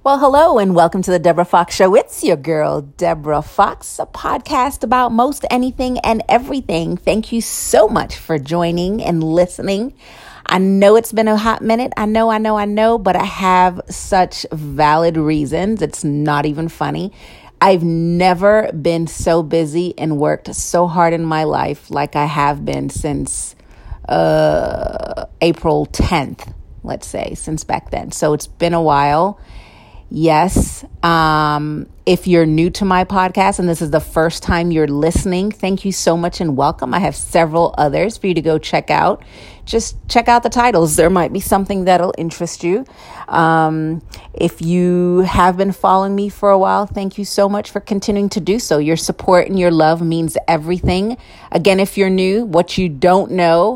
Well, hello and welcome to the Deborah Fox Show. It's your girl, Deborah Fox, a podcast about most anything and everything. Thank you so much for joining and listening. I know it's been a hot minute. I know, but I have such valid reasons. It's not even funny. I've never been so busy and worked so hard in my life like I have been since April 10th, let's say, since back then. So it's been a while. Yes. If you're new to my podcast and this is the first time you're listening, thank you so much and welcome. I have several others for you to go check out. Just check out the titles. There might be something that'll interest you. If you have been following me for a while, thank you so much for continuing to do so. Your support and your love means everything. Again, if you're new, what you don't know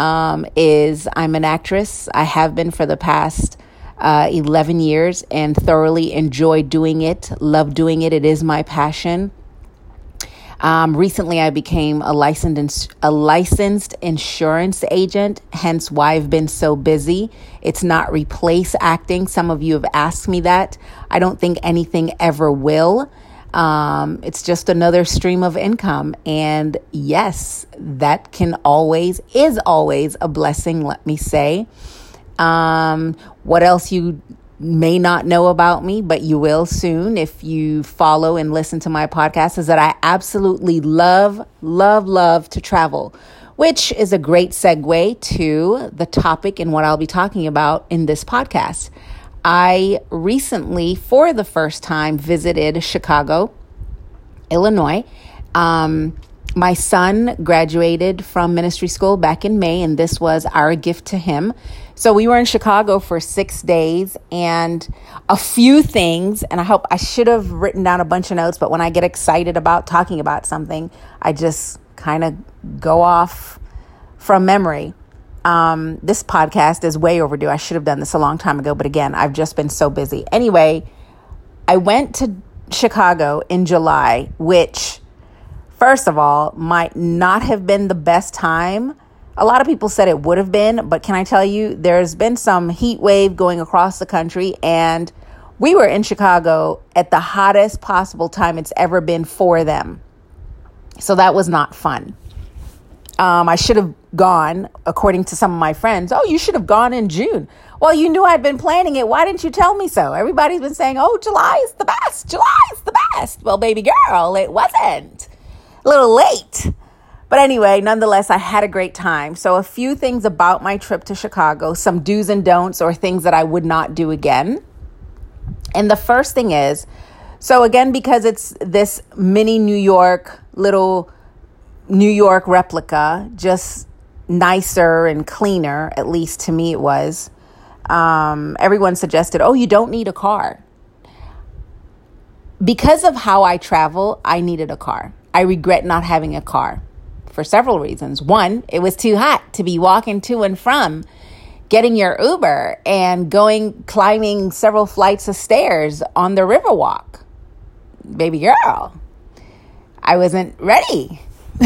is I'm an actress. I have been for the past 11 years and thoroughly enjoy doing it, love doing it. It is my passion. Recently, I became a licensed insurance agent, hence why I've been so busy. It's not replace acting. Some of you have asked me that. I don't think anything ever will. It's just another stream of income. And yes, that is always a blessing, let me say. What else you may not know about me, but you will soon if you follow and listen to my podcast, is that I absolutely love to travel, which is a great segue to the topic and what I'll be talking about in this podcast. I recently, for the first time, visited Chicago, Illinois. My son graduated from ministry school back in May, and this was our gift to him. So we were in Chicago for 6 days, and a few things, and I should have written down a bunch of notes, but when I get excited about talking about something, I just kind of go off from memory. This podcast is way overdue. I should have done this a long time ago, but again, I've just been so busy. Anyway, I went to Chicago in July, which, first of all, might not have been the best time. A lot of people said it would have been, but can I tell you, there's been some heat wave going across the country, and we were in Chicago at the hottest possible time it's ever been for them. So that was not fun. I should have gone, according to some of my friends. Oh, you should have gone in June. Well, you knew I'd been planning it. Why didn't you tell me so? Everybody's been saying, oh, July is the best. July is the best. Well, baby girl, it wasn't. A little late. But anyway, nonetheless, I had a great time. So a few things about my trip to Chicago, some do's and don'ts or things that I would not do again. And the first thing is, so again, because it's this mini New York, little New York replica, just nicer and cleaner, at least to me it was. Everyone suggested, oh, you don't need a car. Because of how I travel, I needed a car. I regret not having a car for several reasons. One, it was too hot to be walking to and from, getting your Uber and climbing several flights of stairs on the Riverwalk. Baby girl, I wasn't ready.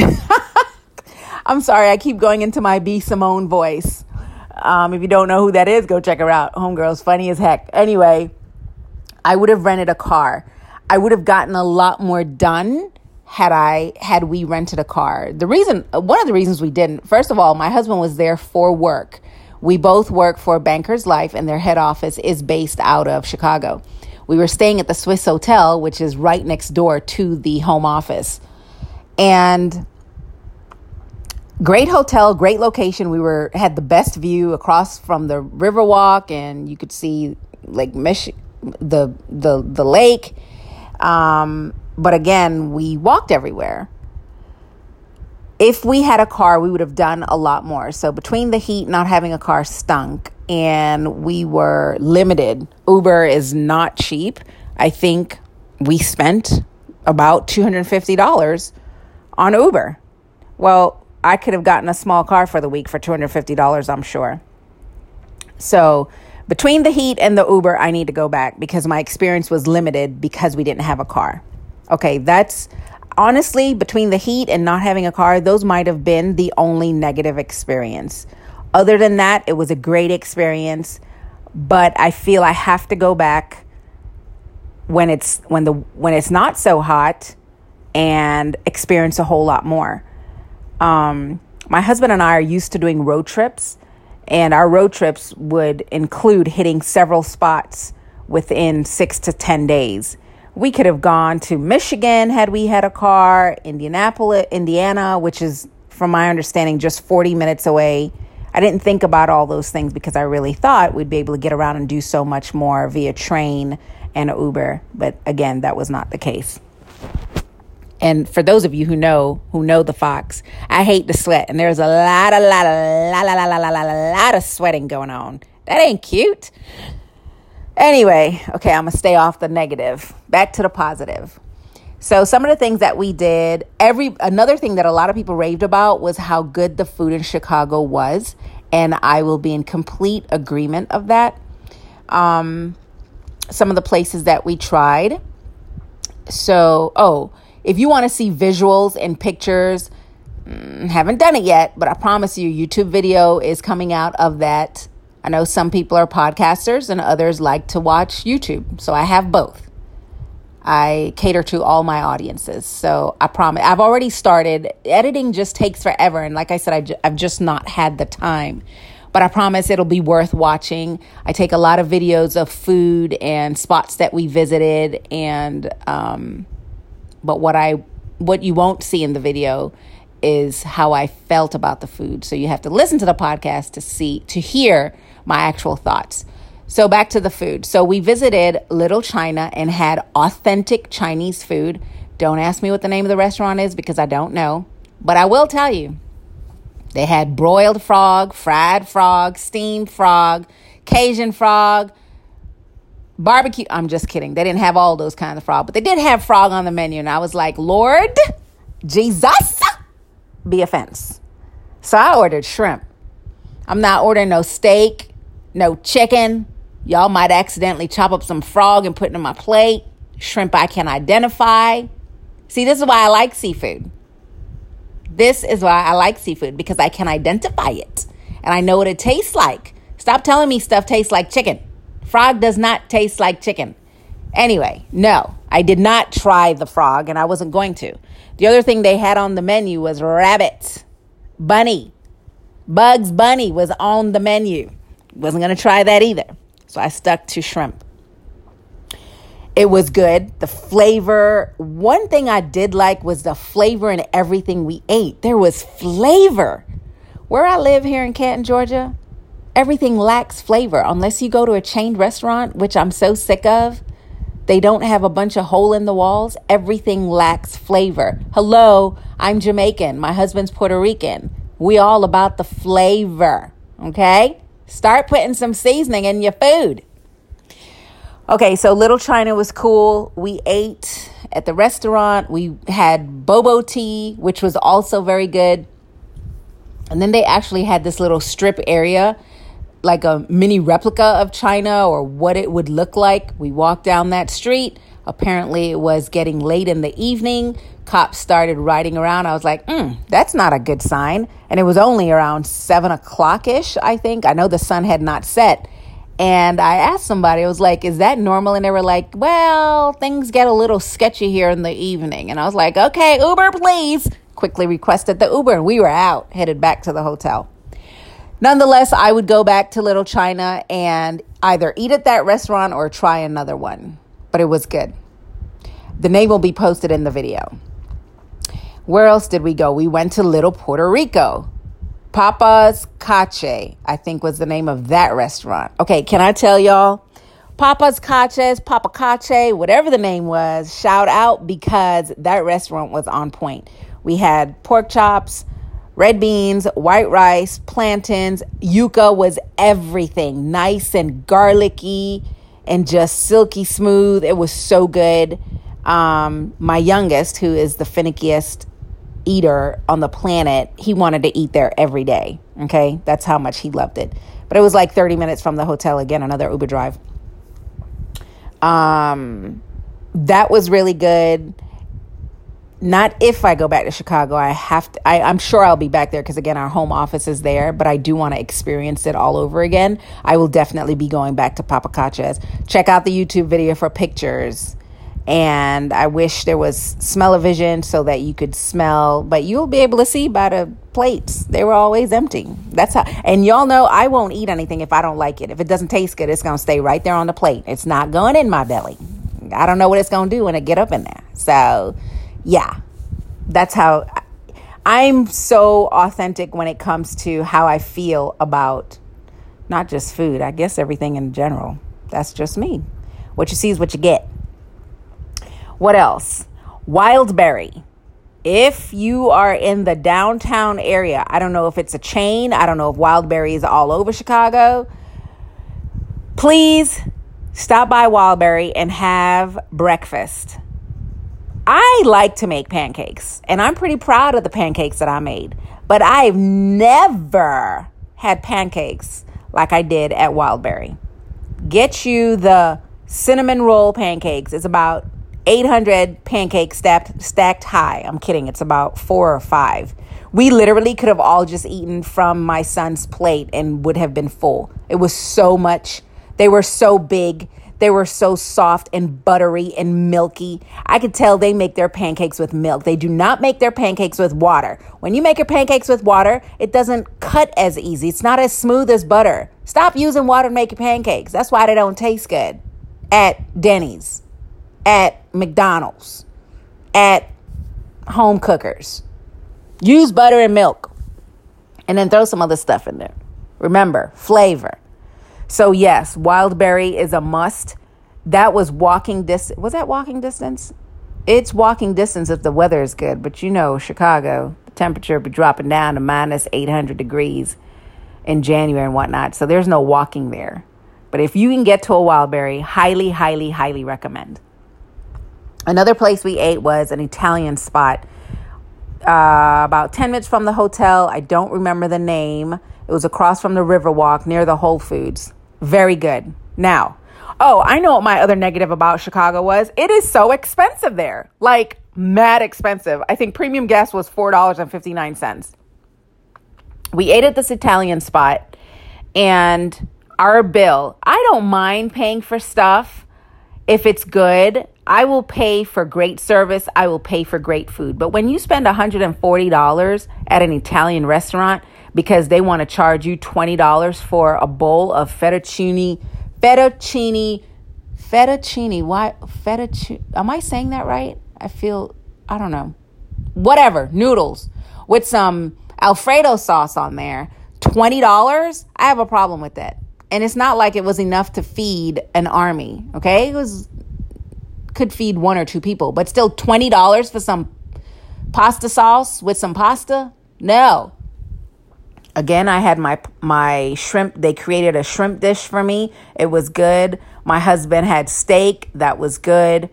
I'm sorry, I keep going into my B. Simone voice. If you don't know who that is, go check her out. Homegirl's funny as heck. Anyway, I would have rented a car. I would have gotten a lot more done had we rented a car. One of the reasons we didn't, first of all, my husband was there for work. We both work for Bankers Life, and their head office is based out of Chicago. We were staying at the Swiss Hotel, which is right next door to the home office. And great hotel, great location. We had the best view across from the Riverwalk, and you could see Lake Michigan, the lake. But again, we walked everywhere. If we had a car, we would have done a lot more. So between the heat, not having a car stunk, and we were limited. Uber is not cheap. I think we spent about $250 on Uber. Well, I could have gotten a small car for the week for $250, I'm sure. So between the heat and the Uber, I need to go back because my experience was limited because we didn't have a car. Okay, that's honestly, between the heat and not having a car, those might have been the only negative experience. Other than that, it was a great experience, but I feel I have to go back when it's not so hot and experience a whole lot more. My husband and I are used to doing road trips, and our road trips would include hitting several spots within 6 to 10 days. We could have gone to Michigan had we had a car, Indianapolis, Indiana, which is, from my understanding, just 40 minutes away. I didn't think about all those things because I really thought we'd be able to get around and do so much more via train and Uber. But again, that was not the case. And for those of you who know the Fox, I hate to sweat. And there's a lot of sweating going on. That ain't cute. Anyway, okay, I'm going to stay off the negative. Back to the positive. So some of the things that we did, another thing that a lot of people raved about was how good the food in Chicago was. And I will be in complete agreement of that. Some of the places that we tried. So, if you want to see visuals and pictures, haven't done it yet, but I promise you, YouTube video is coming out of that. I know some people are podcasters and others like to watch YouTube. So I have both. I cater to all my audiences. So I promise, I've already started. Editing just takes forever. And like I said, I've just not had the time. But I promise it'll be worth watching. I take a lot of videos of food and spots that we visited. But what you won't see in the video is how I felt about the food. So you have to listen to the podcast to hear my actual thoughts. So back to the food. So we visited Little China and had authentic Chinese food. Don't ask me what the name of the restaurant is because I don't know. But I will tell you, they had broiled frog, fried frog, steamed frog, Cajun frog, barbecue. I'm just kidding. They didn't have all those kinds of frog, but they did have frog on the menu. And I was like, Lord Jesus, be offense. So I ordered shrimp. I'm not ordering no steak, no chicken. Y'all might accidentally chop up some frog and put it in my plate. Shrimp I can identify. See, this is why I like seafood. This is why I like seafood, because I can identify it. And I know what it tastes like. Stop telling me stuff tastes like chicken. Frog does not taste like chicken. Anyway, no, I did not try the frog, and I wasn't going to. The other thing they had on the menu was rabbit. Bunny. Bugs Bunny was on the menu. Wasn't going to try that either. So I stuck to shrimp. It was good. The flavor. One thing I did like was the flavor in everything we ate. There was flavor. Where I live here in Canton, Georgia, everything lacks flavor unless you go to a chained restaurant, which I'm so sick of. They don't have a bunch of hole in the walls. Everything lacks flavor. Hello, I'm Jamaican. My husband's Puerto Rican. We all about the flavor. Okay? Start putting some seasoning in your food. Okay, so Little China was cool. We ate at the restaurant. We had boba tea, which was also very good. And then they actually had this little strip area, like a mini replica of China or what it would look like. We walked down that street. Apparently it was getting late in the evening. Cops started riding around. I was like, that's not a good sign. And it was only around 7 o'clock-ish, I think. I know the sun had not set. And I asked somebody, I was like, is that normal? And they were like, well, things get a little sketchy here in the evening. And I was like, okay, Uber, please. Quickly requested the Uber, and we were out, headed back to the hotel. Nonetheless, I would go back to Little China and either eat at that restaurant or try another one. But it was good. The name will be posted in the video. Where else did we go? We went to Little Puerto Rico. Papa's Cache, I think was the name of that restaurant. Okay, can I tell y'all? Papa's Caches, Papa Cache, whatever the name was, shout out, because that restaurant was on point. We had pork chops, red beans, white rice, plantains. Yuca was everything. Nice and garlicky and just silky smooth. It was so good. My youngest, who is the finickiest eater on the planet, he wanted to eat there every day. Okay, that's how much he loved it. But it was like 30 minutes from the hotel. Again, another Uber drive. That was really good. not if I go back to Chicago. I'm sure I'll be back there because, again, our home office is there, but I do want to experience it all over again. I will definitely be going back to Papa Cacha's. Check out the YouTube video for pictures. And I wish there was smell-o-vision so that you could smell, but you'll be able to see by the plates. They were always empty. That's how, and y'all know I won't eat anything if I don't like it. If it doesn't taste good, it's going to stay right there on the plate. It's not going in my belly. I don't know what it's going to do when it get up in there. So, yeah, that's how I'm so authentic when it comes to how I feel about not just food. I guess everything in general. That's just me. What you see is what you get. What else? Wildberry. If you are in the downtown area, I don't know if it's a chain. I don't know if Wildberry is all over Chicago. Please stop by Wildberry and have breakfast. I like to make pancakes, and I'm pretty proud of the pancakes that I made. But I've never had pancakes like I did at Wildberry. Get you the cinnamon roll pancakes. It's about 800 pancakes stacked high. I'm kidding. It's about 4 or 5. We literally could have all just eaten from my son's plate and would have been full. It was so much. They were so big. They were so soft and buttery and milky. I could tell they make their pancakes with milk. They do not make their pancakes with water. When you make your pancakes with water, it doesn't cut as easy. It's not as smooth as butter. Stop using water to make your pancakes. That's why they don't taste good at Denny's, at McDonald's, at home cookers. Use butter and milk and then throw some other stuff in there. Remember, flavor. So yes, Wildberry is a must. That was walking distance. Was that walking distance? It's walking distance if the weather is good. But you know, Chicago, the temperature be dropping down to minus 800 degrees in January and whatnot. So there's no walking there. But if you can get to a Wildberry, highly, highly, highly recommend. Another place we ate was an Italian spot about 10 minutes from the hotel. I don't remember the name. It was across from the Riverwalk near the Whole Foods. Very good. Now, I know what my other negative about Chicago was. It is so expensive there. Like, mad expensive. I think premium gas was $4.59. We ate at this Italian spot, and our bill, I don't mind paying for stuff if it's good. I will pay for great service. I will pay for great food. But when you spend $140 at an Italian restaurant because they want to charge you $20 for a bowl of fettuccine. Why fettuccine? Am I saying that right? I don't know. Whatever, noodles with some Alfredo sauce on there. $20? I have a problem with that. And it's not like it was enough to feed an army, okay? Could feed 1 or 2 people, but still $20 for some pasta sauce with some pasta? No. Again, I had my shrimp. They created a shrimp dish for me. It was good. My husband had steak. That was good.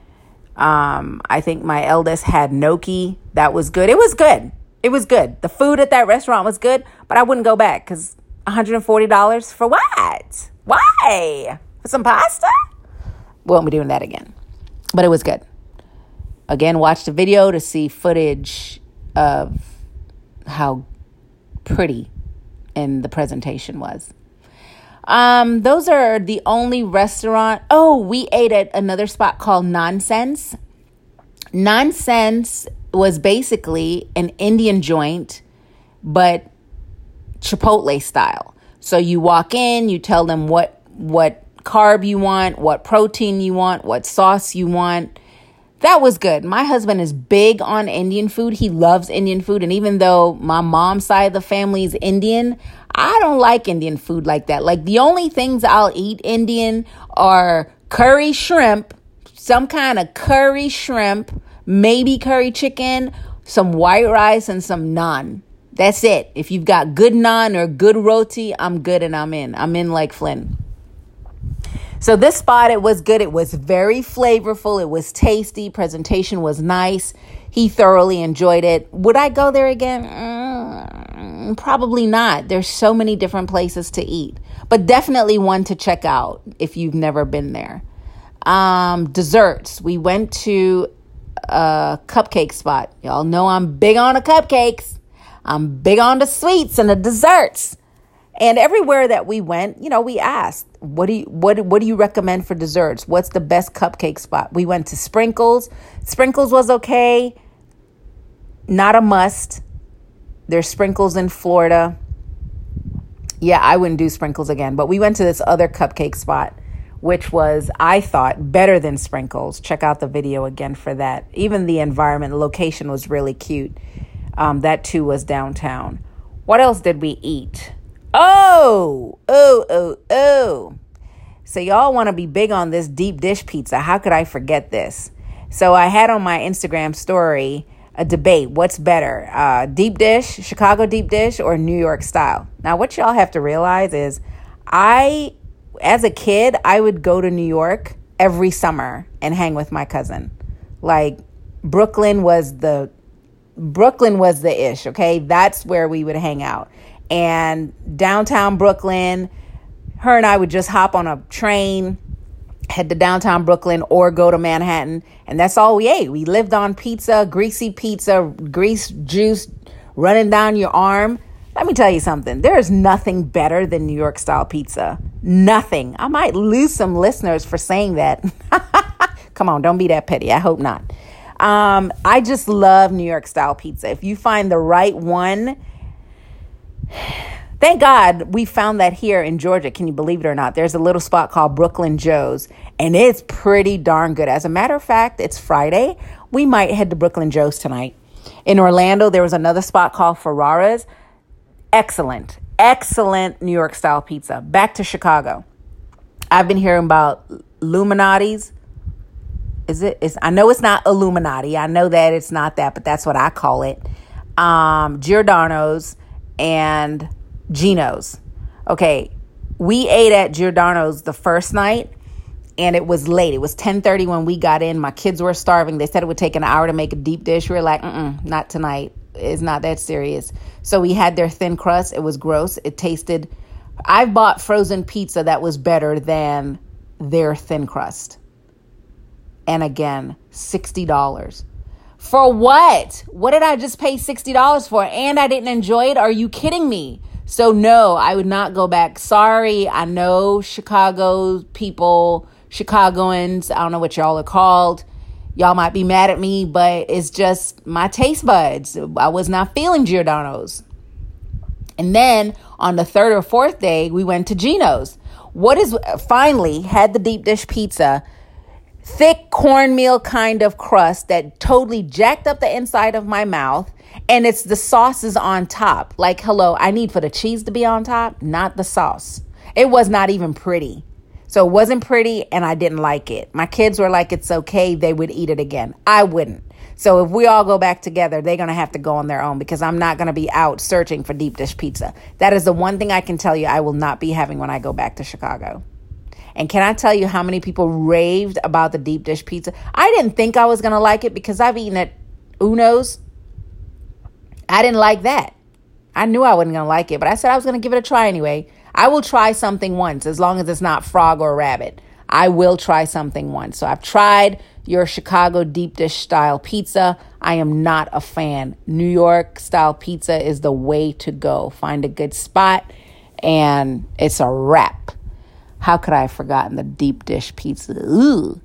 I think my eldest had gnocchi. That was good. It was good. It was good. The food at that restaurant was good, but I wouldn't go back because $140 for what? Why? For some pasta? We won't be doing that again. But it was good. Again, watch the video to see footage of how pretty and the presentation was. Those are the only restaurant. We ate at another spot called Nonsense. Nonsense was basically an Indian joint, but Chipotle style. So you walk in, you tell them what carb you want, what protein you want, what sauce you want. That was good. My husband is big on Indian food. He loves Indian food. And even though my mom's side of the family is Indian, I don't like Indian food like that. Like, the only things I'll eat Indian are curry shrimp, some kind of curry shrimp, maybe curry chicken, some white rice, and some naan. That's it. If you've got good naan or good roti, I'm good and I'm in. I'm in like Flynn. So this spot, it was good. It was very flavorful. It was tasty. Presentation was nice. He thoroughly enjoyed it. Would I go there again? Probably not. There's so many different places to eat, but definitely one to check out if you've never been there. Desserts. We went to cupcake spot. Y'all know I'm big on the cupcakes. I'm big on the sweets and the desserts. And everywhere that we went, we asked, what do you recommend for desserts? What's the best cupcake spot? We went to Sprinkles. Sprinkles was okay. Not a must. There's Sprinkles in Florida. Yeah, I wouldn't do Sprinkles again. But we went to this other cupcake spot, which was, I thought, better than Sprinkles. Check out the video again for that. Even the environment, the location was really cute. That too was downtown. What else did we eat? Oh. So y'all want to be big on this deep dish pizza. How could I forget this? So I had on my Instagram story a debate. What's better? Deep dish, Chicago deep dish, or New York style? Now, what y'all have to realize is as a kid, I would go to New York every summer and hang with my cousin. Like Brooklyn was the ish, okay? That's where we would hang out. And downtown Brooklyn, her and I would just hop on a train, head to downtown Brooklyn or go to Manhattan. And that's all we ate. We lived on pizza, greasy pizza, grease juice running down your arm. Let me tell you something. There is nothing better than New York style pizza. Nothing. I might lose some listeners for saying that. Come on, don't be that petty. I hope not. I just love New York style pizza. If you find the right one, thank God we found that here in Georgia. Can you believe it or not? There's a little spot called Brooklyn Joe's, and it's pretty darn good. As a matter of fact, it's Friday. We might head to Brooklyn Joe's tonight. In Orlando, there was another spot called Ferrara's. Excellent New York style pizza. Back to Chicago. I've been hearing about Illuminati's. I know it's not Illuminati. I know that it's not that, but that's what I call it. Giordano's and Gino's. Okay, we ate at Giordano's the first night, and it was late. It was 10:30 when we got in. My kids were starving. They said it would take an hour to make a deep dish. We were like, not tonight. It's not that serious. So we had their thin crust. It was gross. It tasted... I've bought frozen pizza that was better than their thin crust. And again, $60. For what? What did I just pay $60 for? And I didn't enjoy it? Are you kidding me? So no, I would not go back. Sorry, I know Chicago people, Chicagoans, I don't know what y'all are called. Y'all might be mad at me, but it's just my taste buds. I was not feeling Giordano's. And then on the third or fourth day, we went to Gino's. Finally had the deep dish pizza, thick cornmeal kind of crust that totally jacked up the inside of my mouth. And it's the sauces on top. Like, hello, I need for the cheese to be on top, not the sauce. It was not even pretty. So it wasn't pretty and I didn't like it. My kids were like, it's okay. They would eat it again. I wouldn't. So if we all go back together, they're going to have to go on their own because I'm not going to be out searching for deep dish pizza. That is the one thing I can tell you I will not be having when I go back to Chicago. And can I tell you how many people raved about the deep dish pizza? I didn't think I was going to like it because I've eaten at Uno's. I didn't like that. I knew I wasn't going to like it, but I said I was going to give it a try anyway. I will try something once as long as it's not frog or rabbit. I will try something once. So I've tried your Chicago deep dish style pizza. I am not a fan. New York style pizza is the way to go. Find a good spot and it's a wrap. How could I have forgotten the deep dish pizza? Ooh.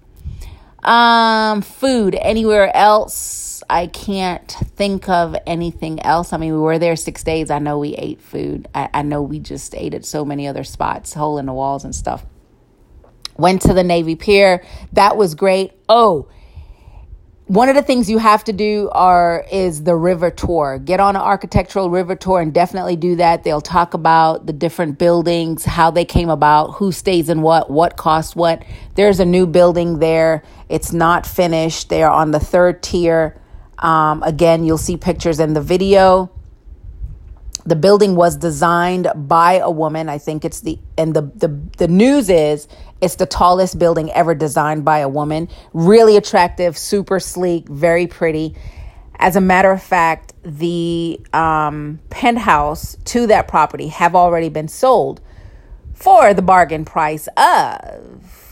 Food anywhere else? I can't think of anything else. I mean, we were there 6 days. I know we ate food. I know we just ate at so many other spots, hole in the walls and stuff. Went to the Navy Pier. That was great. Oh, one of the things you have to do is the river tour. Get on an architectural river tour and definitely do that. They'll talk about the different buildings, how they came about, who stays in what costs what. There's a new building there. It's not finished. They are on the third tier. Again, you'll see pictures in the video. The building was designed by a woman. I think the news is it's the tallest building ever designed by a woman. Really attractive, super sleek, very pretty. As a matter of fact, the penthouse to that property have already been sold for the bargain price of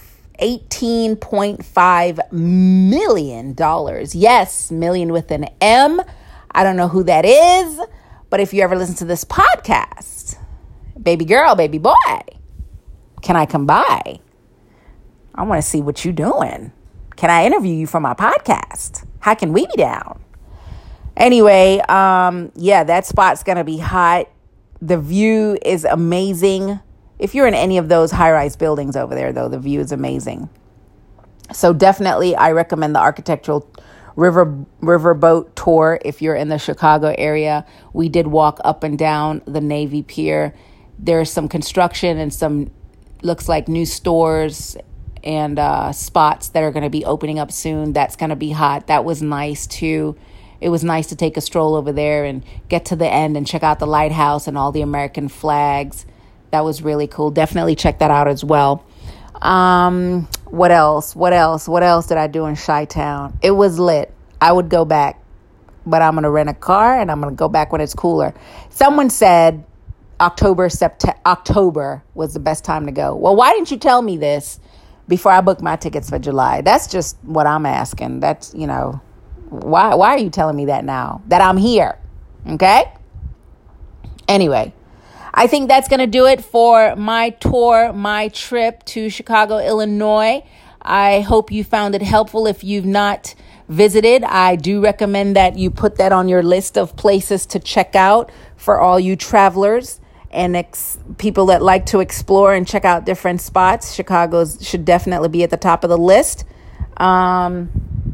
$18.5 million. Yes, million with an M. I don't know who that is, but if you ever listen to this podcast, baby girl, baby boy, can I come by? I want to see what you're doing. Can I interview you for my podcast? How can we be down? Anyway, that spot's going to be hot. The view is amazing. If you're in any of those high-rise buildings over there, though, the view is amazing. So definitely, I recommend the architectural riverboat tour if you're in the Chicago area. We did walk up and down the Navy Pier. There's some construction and some, looks like, new stores and spots that are going to be opening up soon. That's going to be hot. That was nice, too. It was nice to take a stroll over there and get to the end and check out the lighthouse and all the American flags. That was really cool. Definitely check that out as well. What else did I do in Chi-Town? It was lit. I would go back, but I'm going to rent a car and I'm going to go back when it's cooler. Someone said October was the best time to go. Well, why didn't you tell me this before I booked my tickets for July? That's just what I'm asking. That's, why are you telling me that now that I'm here? Okay. Anyway, I think that's going to do it for my tour, my trip to Chicago, Illinois. I hope you found it helpful. If you've not visited, I do recommend that you put that on your list of places to check out for all you travelers and people that like to explore and check out different spots. Chicago should definitely be at the top of the list. I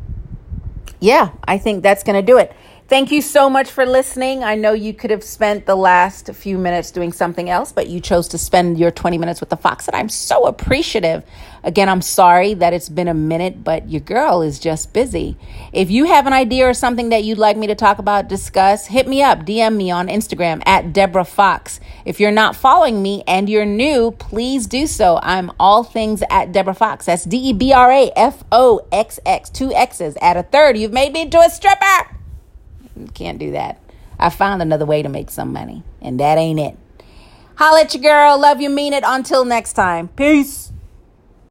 think that's going to do it. Thank you so much for listening. I know you could have spent the last few minutes doing something else, but you chose to spend your 20 minutes with the Fox, and I'm so appreciative. Again, I'm sorry that it's been a minute, but your girl is just busy. If you have an idea or something that you'd like me to talk about, discuss, hit me up, DM me on Instagram at Deborah Fox. If you're not following me and you're new, please do so. I'm all things at Deborah Fox. That's DebraFoxx, 2 X's. Add a third. You've made me into a stripper. Can't do that. I found another way to make some money, and that ain't it. Holla at your girl. Love you, mean it. Until next time. Peace.